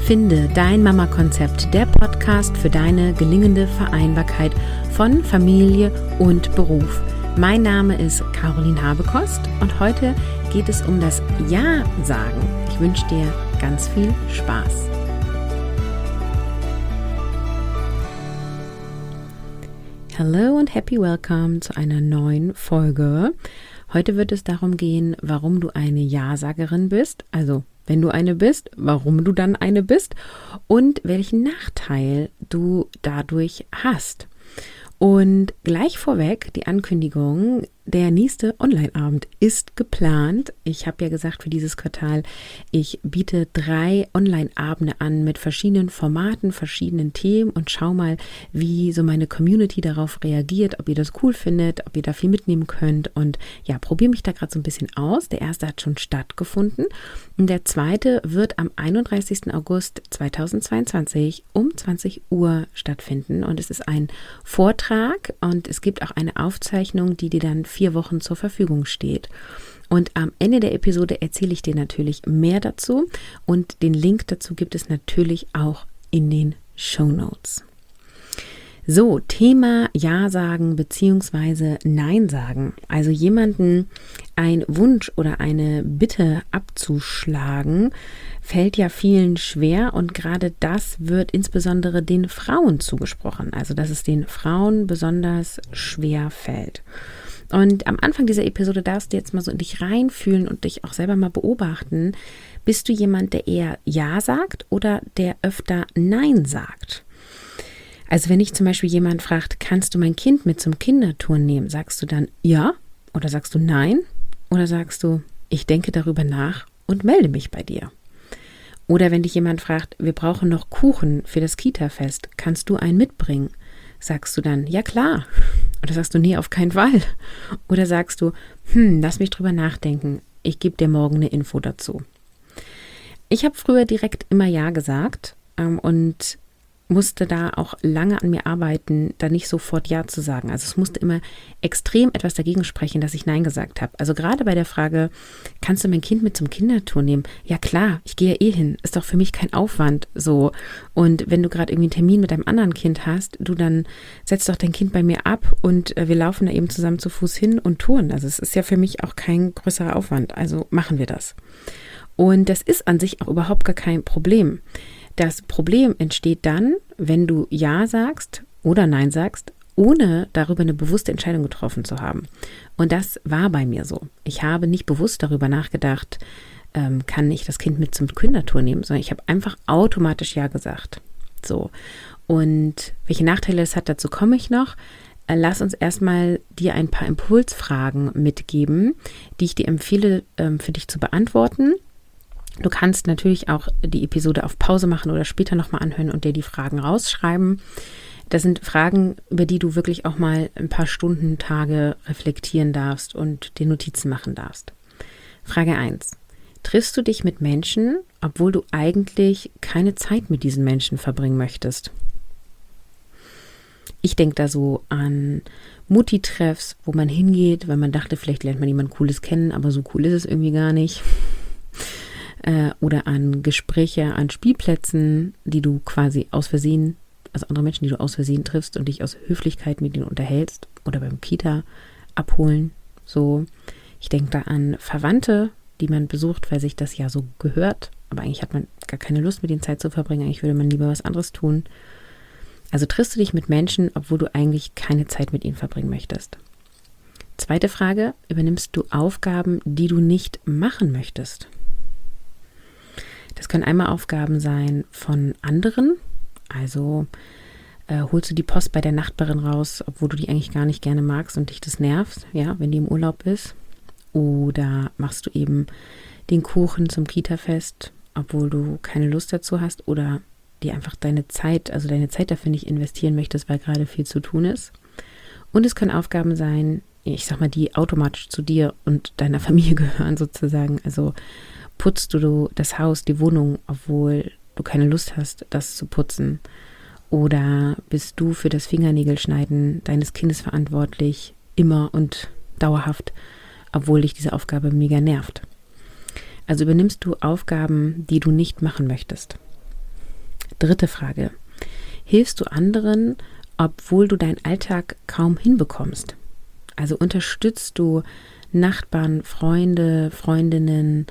Finde dein Mama-Konzept, der Podcast für deine gelingende Vereinbarkeit von Familie und Beruf. Mein Name ist Caroline Habekost und heute geht es um das Ja-Sagen. Ich wünsche dir ganz viel Spaß. Hello und happy welcome zu einer neuen Folge. Heute wird es darum gehen, warum du eine Ja-Sagerin bist, also wenn du eine bist, warum du dann eine bist und welchen Nachteil du dadurch hast. Und gleich vorweg die Ankündigung, der nächste Online-Abend ist geplant. Ich habe ja gesagt, für dieses Quartal, ich biete 3 Online-Abende an mit verschiedenen Formaten, verschiedenen Themen und schau mal, wie so meine Community darauf reagiert, ob ihr das cool findet, ob ihr da viel mitnehmen könnt. Und ja, probiere mich da gerade so ein bisschen aus. Der erste hat schon stattgefunden und der zweite wird am 31. August 2022 um 20 Uhr stattfinden. Und es ist ein Vortrag und es gibt auch eine Aufzeichnung, die dir dann 4 Wochen zur Verfügung steht. Und am Ende der Episode erzähle ich dir natürlich mehr dazu und den Link dazu gibt es natürlich auch in den Shownotes. So, Thema Ja sagen bzw. Nein sagen. Also jemanden einen Wunsch oder eine Bitte abzuschlagen, fällt ja vielen schwer und gerade das wird insbesondere den Frauen zugesprochen. Also dass es den Frauen besonders schwer fällt. Und am Anfang dieser Episode darfst du jetzt mal so in dich reinfühlen und dich auch selber mal beobachten. Bist du jemand, der eher Ja sagt oder der öfter Nein sagt? Also wenn dich zum Beispiel jemand fragt, kannst du mein Kind mit zum Kindertouren nehmen? Sagst du dann ja oder sagst du nein? Oder sagst du, ich denke darüber nach und melde mich bei dir? Oder wenn dich jemand fragt, wir brauchen noch Kuchen für das Kita-Fest, kannst du einen mitbringen? Sagst du dann, ja klar. Oder sagst du, nee, auf keinen Fall. Oder sagst du, lass mich drüber nachdenken, ich gebe dir morgen eine Info dazu. Ich habe früher direkt immer Ja gesagt und musste da auch lange an mir arbeiten, da nicht sofort Ja zu sagen. Also es musste immer extrem etwas dagegen sprechen, dass ich Nein gesagt habe. Also gerade bei der Frage, kannst du mein Kind mit zum Kindertour nehmen? Ja klar, ich gehe ja eh hin. Ist doch für mich kein Aufwand so. Und wenn du gerade irgendwie einen Termin mit einem anderen Kind hast, du dann setzt doch dein Kind bei mir ab und wir laufen da eben zusammen zu Fuß hin und touren. Also es ist ja für mich auch kein größerer Aufwand. Also machen wir das. Und das ist an sich auch überhaupt gar kein Problem. Das Problem entsteht dann, wenn du Ja sagst oder Nein sagst, ohne darüber eine bewusste Entscheidung getroffen zu haben. Und das war bei mir so. Ich habe nicht bewusst darüber nachgedacht, kann ich das Kind mit zum Kindertour nehmen, sondern ich habe einfach automatisch Ja gesagt. So. Und welche Nachteile es hat, dazu komme ich noch. Lass uns erstmal dir ein paar Impulsfragen mitgeben, die ich dir empfehle, für dich zu beantworten. Du kannst natürlich auch die Episode auf Pause machen oder später nochmal anhören und dir die Fragen rausschreiben. Das sind Fragen, über die du wirklich auch mal ein paar Stunden, Tage reflektieren darfst und dir Notizen machen darfst. Frage 1. Triffst du dich mit Menschen, obwohl du eigentlich keine Zeit mit diesen Menschen verbringen möchtest? Ich denke da so an Mutti-Treffs, wo man hingeht, weil man dachte, vielleicht lernt man jemand Cooles kennen, aber so cool ist es irgendwie gar nicht. Oder an Gespräche an Spielplätzen, die du quasi aus Versehen, also andere Menschen, die du aus Versehen triffst und dich aus Höflichkeit mit ihnen unterhältst oder beim Kita abholen. So, ich denke da an Verwandte, die man besucht, weil sich das ja so gehört, aber eigentlich hat man gar keine Lust, mit ihnen Zeit zu verbringen, eigentlich würde man lieber was anderes tun. Also triffst du dich mit Menschen, obwohl du eigentlich keine Zeit mit ihnen verbringen möchtest. Zweite Frage, übernimmst du Aufgaben, die du nicht machen möchtest? Das können einmal Aufgaben sein von anderen, also holst du die Post bei der Nachbarin raus, obwohl du die eigentlich gar nicht gerne magst und dich das nervt, ja, wenn die im Urlaub ist. Oder machst du eben den Kuchen zum Kita-Fest, obwohl du keine Lust dazu hast oder dir einfach deine Zeit dafür nicht investieren möchtest, weil gerade viel zu tun ist. Und es können Aufgaben sein, ich sag mal, die automatisch zu dir und deiner Familie gehören sozusagen, also putzt du das Haus, die Wohnung, obwohl du keine Lust hast, das zu putzen? Oder bist du für das Fingernägelschneiden deines Kindes verantwortlich, immer und dauerhaft, obwohl dich diese Aufgabe mega nervt? Also übernimmst du Aufgaben, die du nicht machen möchtest. Dritte Frage. Hilfst du anderen, obwohl du deinen Alltag kaum hinbekommst? Also unterstützt du Nachbarn, Freunde, Freundinnen,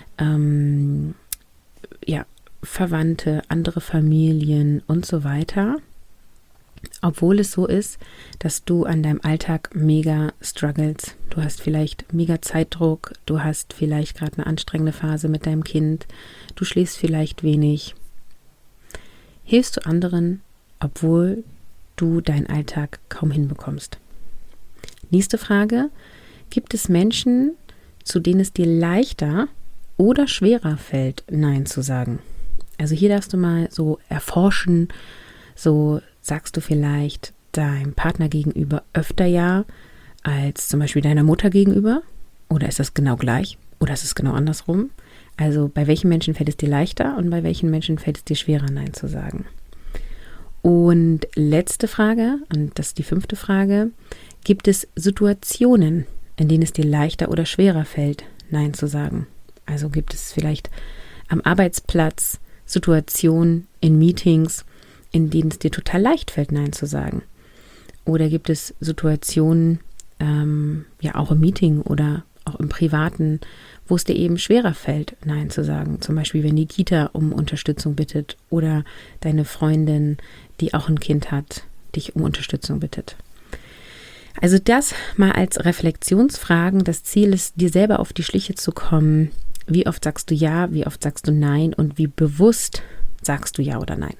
Verwandte, andere Familien und so weiter, obwohl es so ist, dass du an deinem Alltag mega struggles. Du hast vielleicht mega Zeitdruck, du hast vielleicht gerade eine anstrengende Phase mit deinem Kind, du schläfst vielleicht wenig. Hilfst du anderen, obwohl du deinen Alltag kaum hinbekommst? Nächste Frage. Gibt es Menschen, zu denen es dir leichter oder schwerer fällt, Nein zu sagen? Also hier darfst du mal so erforschen, so sagst du vielleicht deinem Partner gegenüber öfter Ja als zum Beispiel deiner Mutter gegenüber? Oder ist das genau gleich? Oder ist es genau andersrum? Also bei welchen Menschen fällt es dir leichter und bei welchen Menschen fällt es dir schwerer, Nein zu sagen? Und letzte Frage, und das ist die 5. Frage, gibt es Situationen, in denen es dir leichter oder schwerer fällt, Nein zu sagen? Also gibt es vielleicht am Arbeitsplatz Situationen in Meetings, in denen es dir total leicht fällt, Nein zu sagen? Oder gibt es Situationen, auch im Meeting oder auch im Privaten, wo es dir eben schwerer fällt, Nein zu sagen? Zum Beispiel, wenn die Kita um Unterstützung bittet oder deine Freundin, die auch ein Kind hat, dich um Unterstützung bittet. Also das mal als Reflexionsfragen. Das Ziel ist, dir selber auf die Schliche zu kommen. Wie oft sagst du Ja, wie oft sagst du Nein und wie bewusst sagst du Ja oder Nein?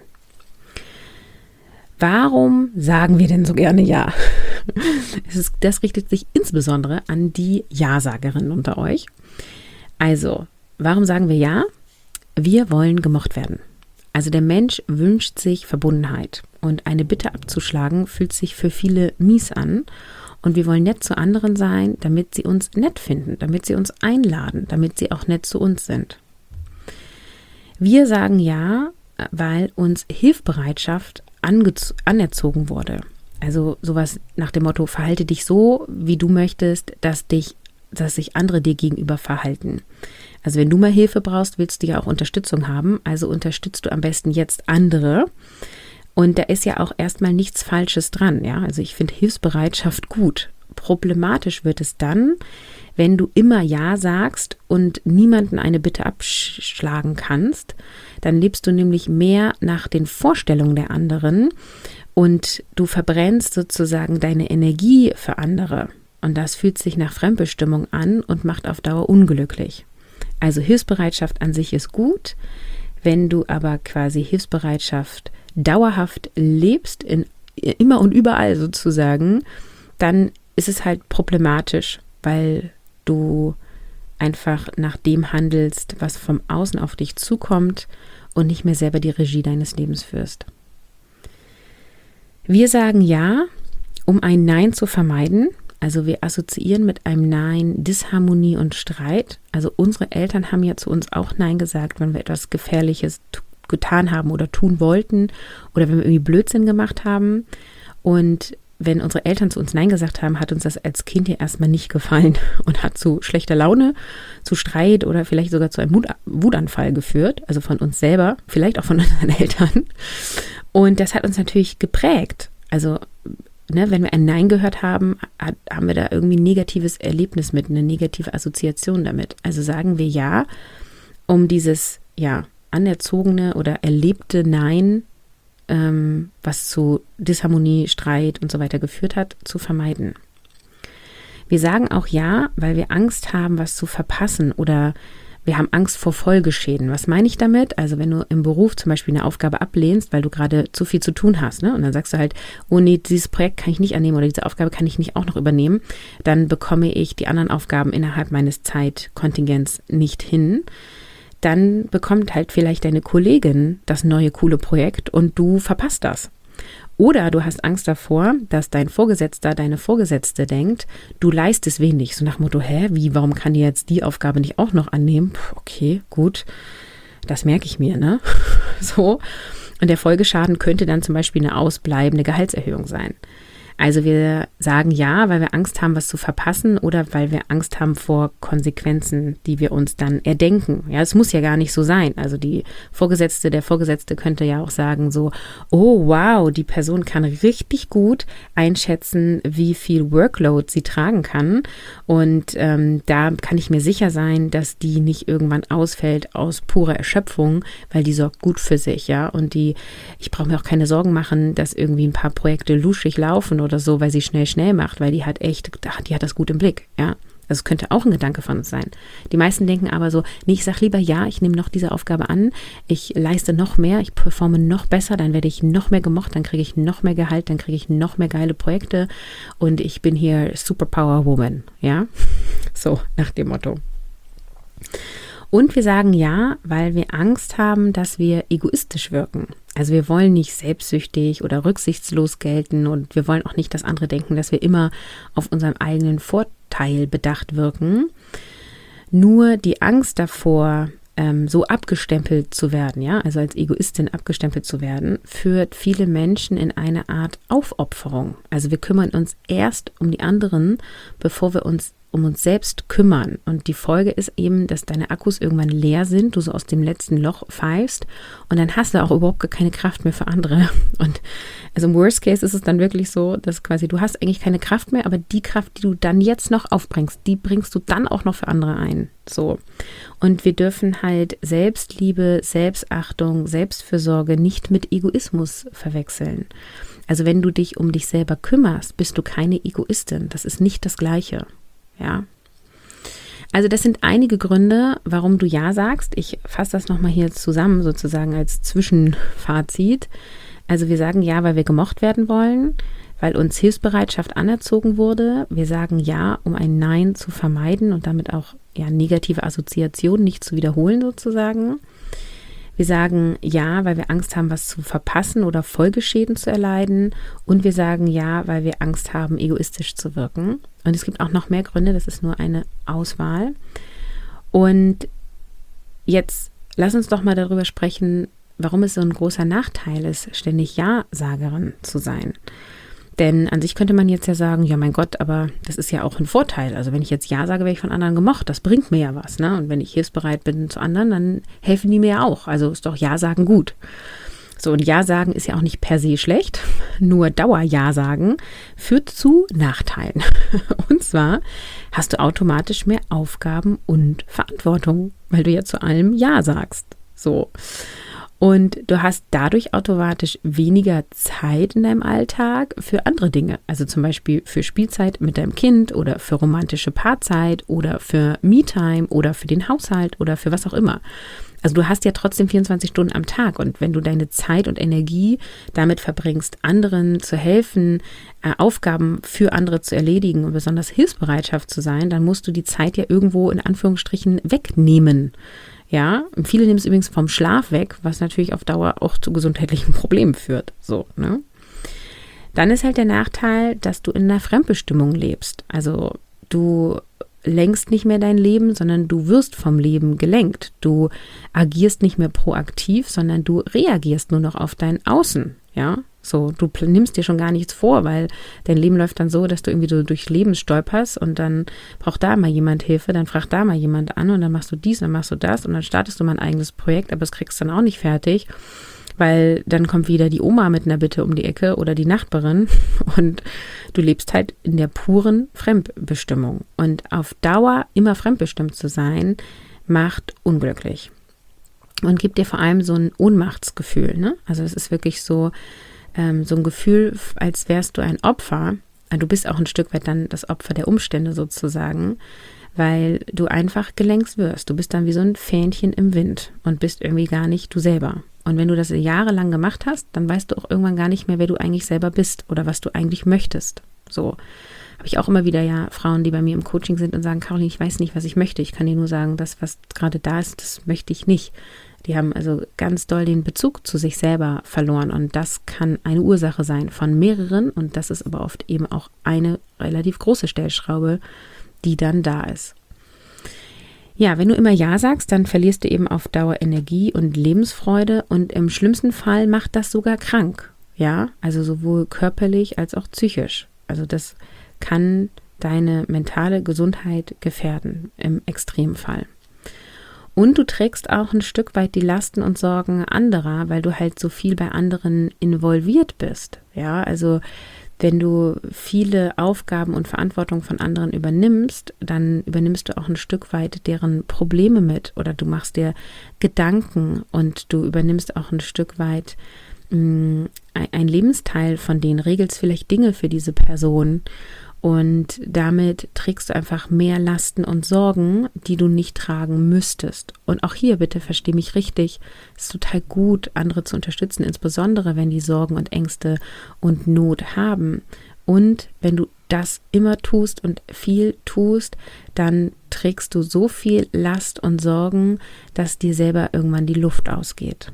Warum sagen wir denn so gerne Ja? Das richtet sich insbesondere an die Ja-Sagerinnen unter euch. Also, warum sagen wir Ja? Wir wollen gemocht werden. Also der Mensch wünscht sich Verbundenheit und eine Bitte abzuschlagen fühlt sich für viele mies an. Und wir wollen nett zu anderen sein, damit sie uns nett finden, damit sie uns einladen, damit sie auch nett zu uns sind. Wir sagen Ja, weil uns Hilfsbereitschaft anerzogen wurde. Also sowas nach dem Motto, verhalte dich so, wie du möchtest, dass sich andere dir gegenüber verhalten. Also wenn du mal Hilfe brauchst, willst du ja auch Unterstützung haben, also unterstützt du am besten jetzt andere. Und da ist ja auch erstmal nichts Falsches dran, ja. Also ich finde Hilfsbereitschaft gut. Problematisch wird es dann, wenn du immer Ja sagst und niemanden eine Bitte abschlagen kannst. Dann lebst du nämlich mehr nach den Vorstellungen der anderen und du verbrennst sozusagen deine Energie für andere. Und das fühlt sich nach Fremdbestimmung an und macht auf Dauer unglücklich. Also Hilfsbereitschaft an sich ist gut. Wenn du aber quasi Hilfsbereitschaft dauerhaft lebst, immer und überall sozusagen, dann ist es halt problematisch, weil du einfach nach dem handelst, was vom Außen auf dich zukommt und nicht mehr selber die Regie deines Lebens führst. Wir sagen Ja, um ein Nein zu vermeiden. Also wir assoziieren mit einem Nein Disharmonie und Streit. Also unsere Eltern haben ja zu uns auch Nein gesagt, wenn wir etwas Gefährliches getan haben oder tun wollten oder wenn wir irgendwie Blödsinn gemacht haben. Und wenn unsere Eltern zu uns Nein gesagt haben, hat uns das als Kind ja erstmal nicht gefallen und hat zu schlechter Laune, zu Streit oder vielleicht sogar zu einem Wutanfall geführt. Also von uns selber, vielleicht auch von unseren Eltern. Und das hat uns natürlich geprägt. Also wenn wir ein Nein gehört haben, haben wir da irgendwie ein negatives Erlebnis mit, eine negative Assoziation damit. Also sagen wir Ja, um dieses anerzogene oder erlebte Nein, was zu Disharmonie, Streit und so weiter geführt hat, zu vermeiden. Wir sagen auch Ja, weil wir Angst haben, was zu verpassen oder wir haben Angst vor Folgeschäden. Was meine ich damit? Also wenn du im Beruf zum Beispiel eine Aufgabe ablehnst, weil du gerade zu viel zu tun hast, ne? Und dann sagst du halt, oh nee, dieses Projekt kann ich nicht annehmen oder diese Aufgabe kann ich nicht auch noch übernehmen, dann bekomme ich die anderen Aufgaben innerhalb meines Zeitkontingents nicht hin. Dann bekommt halt vielleicht deine Kollegin das neue coole Projekt und du verpasst das. Oder du hast Angst davor, dass dein Vorgesetzter, deine Vorgesetzte denkt, du leistest wenig. So nach dem Motto, warum kann die jetzt die Aufgabe nicht auch noch annehmen? Okay, gut, das merke ich mir, ne? So. Und der Folgeschaden könnte dann zum Beispiel eine ausbleibende Gehaltserhöhung sein. Also wir sagen ja, weil wir Angst haben, was zu verpassen oder weil wir Angst haben vor Konsequenzen, die wir uns dann erdenken. Ja, es muss ja gar nicht so sein. Also der Vorgesetzte könnte ja auch sagen so, oh wow, die Person kann richtig gut einschätzen, wie viel Workload sie tragen kann. Und da kann ich mir sicher sein, dass die nicht irgendwann ausfällt aus purer Erschöpfung, weil die sorgt gut für sich, ja. Und ich brauche mir auch keine Sorgen machen, dass irgendwie ein paar Projekte luschig laufen oder so, weil sie schnell macht, weil die hat das gut im Blick, ja. Das könnte auch ein Gedanke von uns sein. Die meisten denken aber so, nee, ich sage lieber ja, ich nehme noch diese Aufgabe an, ich leiste noch mehr, ich performe noch besser, dann werde ich noch mehr gemocht, dann kriege ich noch mehr Gehalt, dann kriege ich noch mehr geile Projekte und ich bin hier Superpower Woman, ja. So, nach dem Motto. Und wir sagen ja, weil wir Angst haben, dass wir egoistisch wirken. Also wir wollen nicht selbstsüchtig oder rücksichtslos gelten und wir wollen auch nicht, dass andere denken, dass wir immer auf unserem eigenen Vorteil bedacht wirken. Nur die Angst davor, so abgestempelt zu werden, ja, also als Egoistin abgestempelt zu werden, führt viele Menschen in eine Art Aufopferung. Also wir kümmern uns erst um die anderen, bevor wir uns um uns selbst kümmern. Und die Folge ist eben, dass deine Akkus irgendwann leer sind, du so aus dem letzten Loch pfeifst und dann hast du auch überhaupt gar keine Kraft mehr für andere. Und also im Worst Case ist es dann wirklich so, dass quasi du hast eigentlich keine Kraft mehr, aber die Kraft, die du dann jetzt noch aufbringst, die bringst du dann auch noch für andere ein. So. Und wir dürfen halt Selbstliebe, Selbstachtung, Selbstfürsorge nicht mit Egoismus verwechseln. Also wenn du dich um dich selber kümmerst, bist du keine Egoistin. Das ist nicht das Gleiche. Ja, also das sind einige Gründe, warum du Ja sagst. Ich fasse das nochmal hier zusammen, sozusagen als Zwischenfazit. Also wir sagen Ja, weil wir gemocht werden wollen, weil uns Hilfsbereitschaft anerzogen wurde. Wir sagen Ja, um ein Nein zu vermeiden und damit auch negative Assoziationen nicht zu wiederholen sozusagen. Wir sagen Ja, weil wir Angst haben, was zu verpassen oder Folgeschäden zu erleiden. Und wir sagen Ja, weil wir Angst haben, egoistisch zu wirken. Und es gibt auch noch mehr Gründe, das ist nur eine Auswahl. Und jetzt lass uns doch mal darüber sprechen, warum es so ein großer Nachteil ist, ständig Ja-Sagerin zu sein. Denn an sich könnte man jetzt ja sagen, ja mein Gott, aber das ist ja auch ein Vorteil. Also wenn ich jetzt Ja sage, werde ich von anderen gemocht. Das bringt mir ja was, ne? Und wenn ich hilfsbereit bin zu anderen, dann helfen die mir ja auch. Also ist doch Ja sagen gut. So, und Ja sagen ist ja auch nicht per se schlecht. Nur Dauer-Ja sagen führt zu Nachteilen. Und zwar hast du automatisch mehr Aufgaben und Verantwortung, weil du ja zu allem Ja sagst. So. Und du hast dadurch automatisch weniger Zeit in deinem Alltag für andere Dinge. Also zum Beispiel für Spielzeit mit deinem Kind oder für romantische Paarzeit oder für Me-Time oder für den Haushalt oder für was auch immer. Also du hast ja trotzdem 24 Stunden am Tag und wenn du deine Zeit und Energie damit verbringst, anderen zu helfen, Aufgaben für andere zu erledigen und besonders Hilfsbereitschaft zu sein, dann musst du die Zeit ja irgendwo in Anführungsstrichen wegnehmen. Ja, und viele nehmen es übrigens vom Schlaf weg, was natürlich auf Dauer auch zu gesundheitlichen Problemen führt. So, ne? Dann ist halt der Nachteil, dass du in einer Fremdbestimmung lebst. Also du lenkst nicht mehr dein Leben, sondern du wirst vom Leben gelenkt. Du agierst nicht mehr proaktiv, sondern du reagierst nur noch auf dein Außen. Ja, so, du nimmst dir schon gar nichts vor, weil dein Leben läuft dann so, dass du irgendwie so durchs Leben stolperst und dann braucht da mal jemand Hilfe, dann fragt da mal jemand an und dann machst du dies, dann machst du das und dann startest du mal ein eigenes Projekt, aber das kriegst du dann auch nicht fertig, weil dann kommt wieder die Oma mit einer Bitte um die Ecke oder die Nachbarin und du lebst halt in der puren Fremdbestimmung. Und auf Dauer immer fremdbestimmt zu sein, macht unglücklich. Und gibt dir vor allem so ein Ohnmachtsgefühl, ne? Also es ist wirklich so ein Gefühl, als wärst du ein Opfer. Du bist auch ein Stück weit dann das Opfer der Umstände sozusagen, weil du einfach gelenkt wirst. Du bist dann wie so ein Fähnchen im Wind und bist irgendwie gar nicht du selber. Und wenn du das jahrelang gemacht hast, dann weißt du auch irgendwann gar nicht mehr, wer du eigentlich selber bist oder was du eigentlich möchtest. So habe ich auch immer wieder Frauen, die bei mir im Coaching sind und sagen, Caroline, ich weiß nicht, was ich möchte. Ich kann dir nur sagen, das, was gerade da ist, das möchte ich nicht. Die haben also ganz doll den Bezug zu sich selber verloren und das kann eine Ursache sein von mehreren und das ist aber oft eben auch eine relativ große Stellschraube, die dann da ist. Ja, wenn du immer Ja sagst, dann verlierst du eben auf Dauer Energie und Lebensfreude und im schlimmsten Fall macht das sogar krank. Ja, also sowohl körperlich als auch psychisch. Also das kann deine mentale Gesundheit gefährden im Extremfall. Und du trägst auch ein Stück weit die Lasten und Sorgen anderer, weil du halt so viel bei anderen involviert bist. Ja, also wenn du viele Aufgaben und Verantwortung von anderen übernimmst, dann übernimmst du auch ein Stück weit deren Probleme mit oder du machst dir Gedanken und du übernimmst auch ein Stück weit ein Lebensteil von denen, regelst vielleicht Dinge für diese Person. Und damit trägst du einfach mehr Lasten und Sorgen, die du nicht tragen müsstest. Und auch hier, bitte versteh mich richtig, es ist total gut, andere zu unterstützen, insbesondere wenn die Sorgen und Ängste und Not haben. Und wenn du das immer tust und viel tust, dann trägst du so viel Last und Sorgen, dass dir selber irgendwann die Luft ausgeht.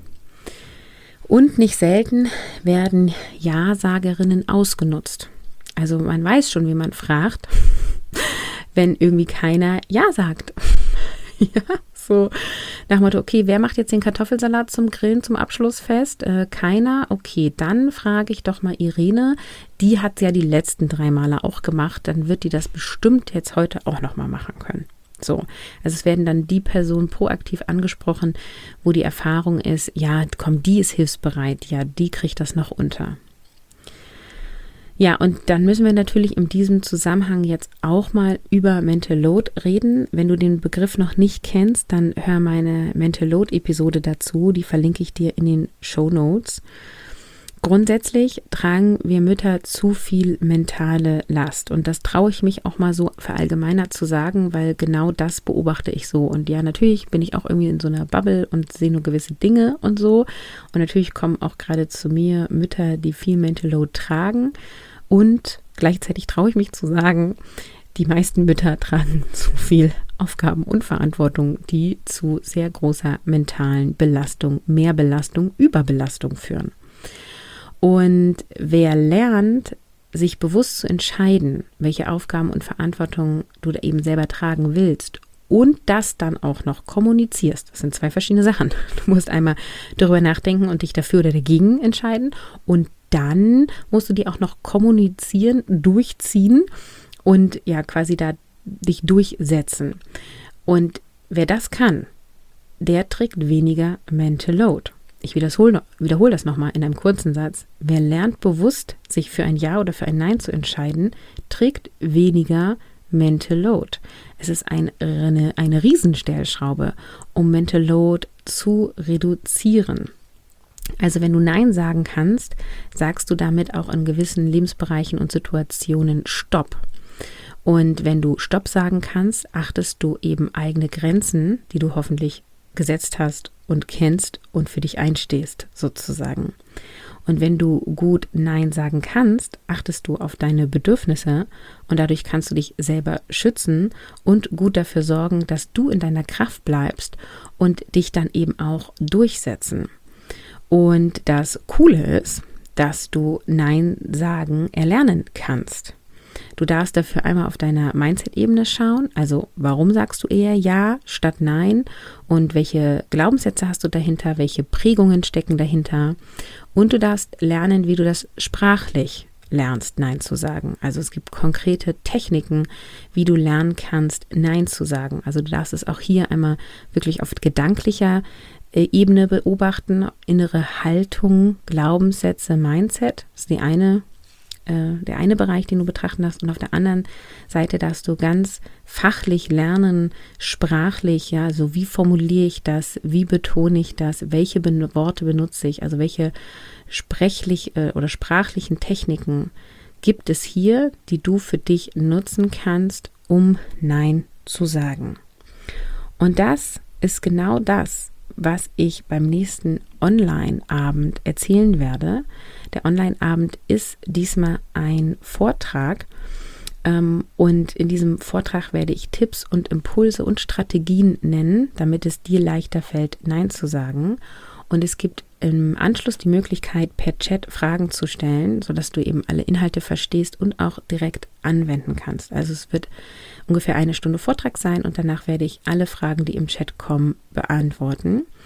Und nicht selten werden Ja-Sagerinnen ausgenutzt. Also man weiß schon, wie man fragt, wenn irgendwie keiner Ja sagt. Ja, so nach dem Motto, okay, wer macht jetzt den Kartoffelsalat zum Grillen zum Abschlussfest? Keiner? Okay, dann frage ich doch mal Irene. Die hat es ja die letzten 3 Male auch gemacht. Dann wird die das bestimmt jetzt heute auch nochmal machen können. So, also es werden dann die Personen proaktiv angesprochen, wo die Erfahrung ist, ja, komm, die ist hilfsbereit, ja, die kriegt das noch unter. Ja, und dann müssen wir natürlich in diesem Zusammenhang jetzt auch mal über Mental Load reden. Wenn du den Begriff noch nicht kennst, dann hör meine Mental Load Episode dazu, die verlinke ich dir in den Shownotes. Grundsätzlich tragen wir Mütter zu viel mentale Last und das traue ich mich auch mal so verallgemeinert zu sagen, weil genau das beobachte ich so. Und ja, natürlich bin ich auch irgendwie in so einer Bubble und sehe nur gewisse Dinge und so. Und natürlich kommen auch gerade zu mir Mütter, die viel Mental Load tragen. Und gleichzeitig traue ich mich zu sagen, die meisten Mütter tragen zu viel Aufgaben und Verantwortung, die zu sehr großer mentalen Belastung, Mehrbelastung, Überbelastung führen. Und wer lernt, sich bewusst zu entscheiden, welche Aufgaben und Verantwortung du da eben selber tragen willst und das dann auch noch kommunizierst, das sind 2 verschiedene Sachen. Du musst einmal darüber nachdenken und dich dafür oder dagegen entscheiden und dann musst du die auch noch kommunizieren, durchziehen und ja quasi da dich durchsetzen. Und wer das kann, der trägt weniger Mental Load. Ich wiederhole das nochmal in einem kurzen Satz. Wer lernt bewusst, sich für ein Ja oder für ein Nein zu entscheiden, trägt weniger Mental Load. Es ist eine Riesenstellschraube, um Mental Load zu reduzieren. Also wenn du Nein sagen kannst, sagst du damit auch in gewissen Lebensbereichen und Situationen Stopp. Und wenn du Stopp sagen kannst, achtest du eben eigene Grenzen, die du hoffentlich gesetzt hast und kennst und für dich einstehst, sozusagen. Und wenn du gut Nein sagen kannst, achtest du auf deine Bedürfnisse und dadurch kannst du dich selber schützen und gut dafür sorgen, dass du in deiner Kraft bleibst und dich dann eben auch durchsetzen. Und das Coole ist, dass du Nein sagen erlernen kannst. Du darfst dafür einmal auf deiner Mindset-Ebene schauen, also warum sagst du eher Ja statt Nein und welche Glaubenssätze hast du dahinter, welche Prägungen stecken dahinter und du darfst lernen, wie du das sprachlich lernst, Nein zu sagen. Also es gibt konkrete Techniken, wie du lernen kannst, Nein zu sagen. Also du darfst es auch hier einmal wirklich auf gedanklicher Ebene beobachten, innere Haltung, Glaubenssätze, Mindset, das ist der eine Bereich, den du betrachten darfst und auf der anderen Seite darfst du ganz fachlich lernen, sprachlich, ja, also wie formuliere ich das, wie betone ich das, welche Worte benutze ich, also welche sprachlichen Techniken gibt es hier, die du für dich nutzen kannst, um Nein zu sagen. Und das ist genau das, was ich beim nächsten Online-Abend erzählen werde. Der Online-Abend ist diesmal ein Vortrag und in diesem Vortrag werde ich Tipps und Impulse und Strategien nennen, damit es dir leichter fällt, Nein zu sagen. Und es gibt im Anschluss die Möglichkeit, per Chat Fragen zu stellen, sodass du eben alle Inhalte verstehst und auch direkt anwenden kannst. Also es wird ungefähr 1 Stunde Vortrag sein und danach werde ich alle Fragen, die im Chat kommen, beantworten.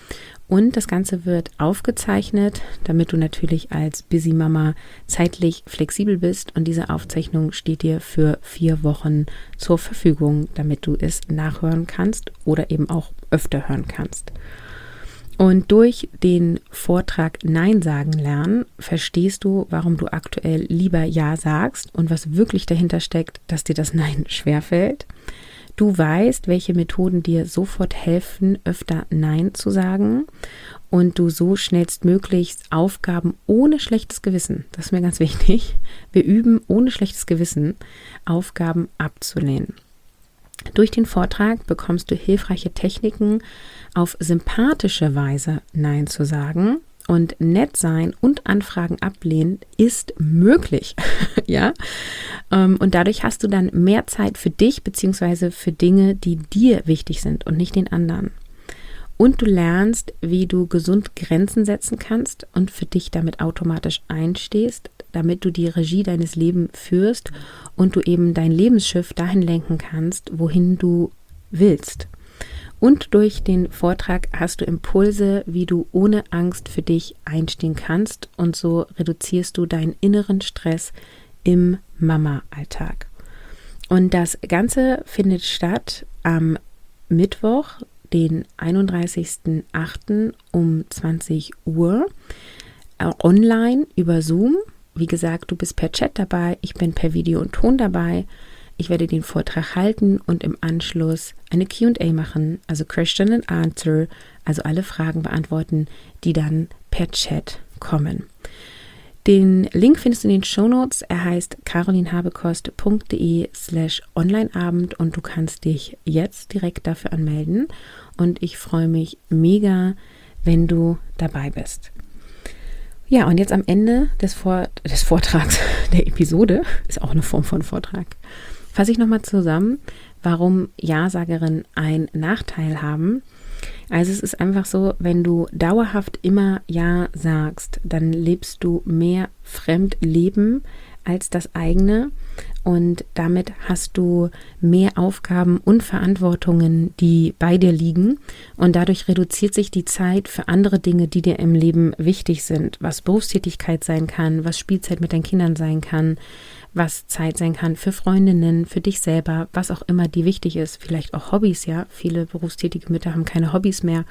Und das Ganze wird aufgezeichnet, damit du natürlich als Busy Mama zeitlich flexibel bist. Und diese Aufzeichnung steht dir für 4 Wochen zur Verfügung, damit du es nachhören kannst oder eben auch öfter hören kannst. Und durch den Vortrag Nein sagen lernen, verstehst du, warum du aktuell lieber Ja sagst und was wirklich dahinter steckt, dass dir das Nein schwerfällt. Du weißt, welche Methoden dir sofort helfen, öfter Nein zu sagen und du so schnellstmöglichst Aufgaben ohne schlechtes Gewissen, das ist mir ganz wichtig, wir üben ohne schlechtes Gewissen, Aufgaben abzulehnen. Durch den Vortrag bekommst du hilfreiche Techniken, auf sympathische Weise Nein zu sagen. Und nett sein und Anfragen ablehnen ist möglich, ja. Und dadurch hast du dann mehr Zeit für dich bzw. für Dinge, die dir wichtig sind und nicht den anderen. Und du lernst, wie du gesund Grenzen setzen kannst und für dich damit automatisch einstehst, damit du die Regie deines Lebens führst und du eben dein Lebensschiff dahin lenken kannst, wohin du willst. Und durch den Vortrag hast du Impulse, wie du ohne Angst für dich einstehen kannst und so reduzierst du deinen inneren Stress im Mama-Alltag. Und das Ganze findet statt am Mittwoch, den 31.08. um 20 Uhr, online über Zoom. Wie gesagt, du bist per Chat dabei, ich bin per Video und Ton dabei. Ich werde den Vortrag halten und im Anschluss eine Q&A machen, also Question and Answer, also alle Fragen beantworten, die dann per Chat kommen. Den Link findest du in den Shownotes. Er heißt carolinhabekost.de/onlineabend und du kannst dich jetzt direkt dafür anmelden. Und ich freue mich mega, wenn du dabei bist. Ja, und jetzt am Ende des Vortrags, der Episode, ist auch eine Form von Vortrag, fasse ich nochmal zusammen, warum Ja-Sagerinnen einen Nachteil haben. Also es ist einfach so, wenn du dauerhaft immer Ja sagst, dann lebst du mehr Fremdleben als das eigene und damit hast du mehr Aufgaben und Verantwortungen, die bei dir liegen und dadurch reduziert sich die Zeit für andere Dinge, die dir im Leben wichtig sind, was Berufstätigkeit sein kann, was Spielzeit mit deinen Kindern sein kann, was Zeit sein kann für Freundinnen, für dich selber, was auch immer dir wichtig ist, vielleicht auch Hobbys, ja, viele berufstätige Mütter haben keine Hobbys mehr,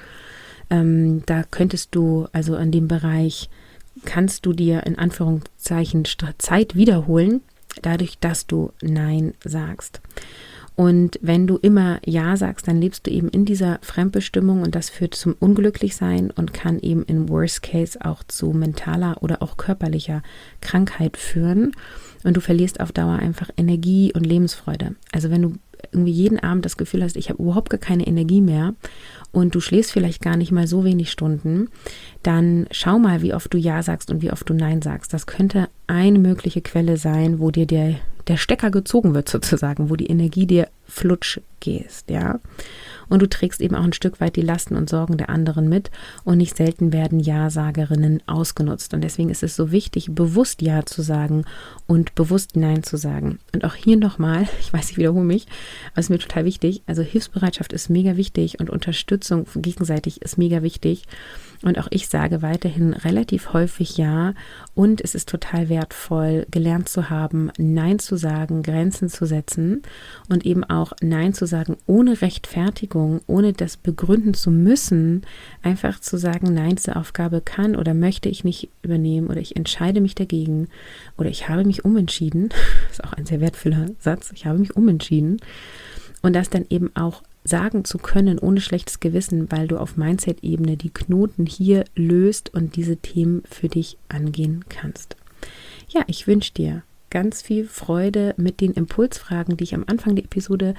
da könntest du, also in dem Bereich, kannst du dir in Anführungszeichen Zeit wiederholen, dadurch, dass du Nein sagst. Und wenn du immer Ja sagst, dann lebst du eben in dieser Fremdbestimmung und das führt zum Unglücklichsein und kann eben in Worst Case auch zu mentaler oder auch körperlicher Krankheit führen. Und du verlierst auf Dauer einfach Energie und Lebensfreude. Also wenn du irgendwie jeden Abend das Gefühl hast, ich habe überhaupt gar keine Energie mehr und du schläfst vielleicht gar nicht mal so wenig Stunden, dann schau mal, wie oft du Ja sagst und wie oft du Nein sagst. Das könnte eine mögliche Quelle sein, wo dir der Stecker gezogen wird sozusagen, wo die Energie dir flutsch gehst, ja. Und du trägst eben auch ein Stück weit die Lasten und Sorgen der anderen mit und nicht selten werden Ja-Sagerinnen ausgenutzt. Und deswegen ist es so wichtig, bewusst Ja zu sagen und bewusst Nein zu sagen. Und auch hier nochmal, ich weiß, ich wiederhole mich, aber es ist mir total wichtig, also Hilfsbereitschaft ist mega wichtig und Unterstützung gegenseitig ist mega wichtig. Und auch ich sage weiterhin relativ häufig Ja und es ist total wertvoll, gelernt zu haben, Nein zu sagen, Grenzen zu setzen und eben auch Nein zu sagen ohne Rechtfertigung, ohne das begründen zu müssen, einfach zu sagen, nein, diese Aufgabe kann oder möchte ich nicht übernehmen oder ich entscheide mich dagegen oder ich habe mich umentschieden, das ist auch ein sehr wertvoller Satz, ich habe mich umentschieden und das dann eben auch sagen zu können, ohne schlechtes Gewissen, weil du auf Mindset-Ebene die Knoten hier löst und diese Themen für dich angehen kannst. Ja, ich wünsche dir ganz viel Freude mit den Impulsfragen, die ich am Anfang der Episode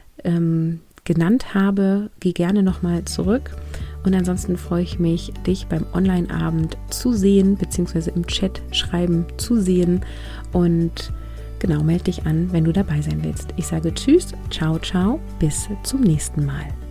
genannt habe. Geh gerne nochmal zurück und ansonsten freue ich mich, dich beim Online-Abend zu sehen, beziehungsweise im Chat schreiben zu sehen und genau, melde dich an, wenn du dabei sein willst. Ich sage Tschüss, ciao, ciao, bis zum nächsten Mal.